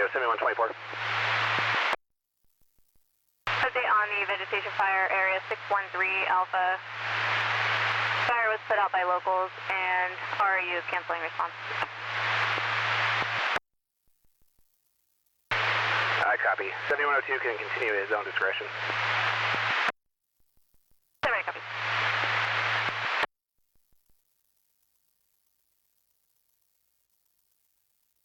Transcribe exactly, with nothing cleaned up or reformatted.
seventy-one twenty-four. Update on the vegetation fire, area six one three Alpha. Fire was put out by locals, and R U canceling response. I copy. seventy-one oh two can continue at his own discretion.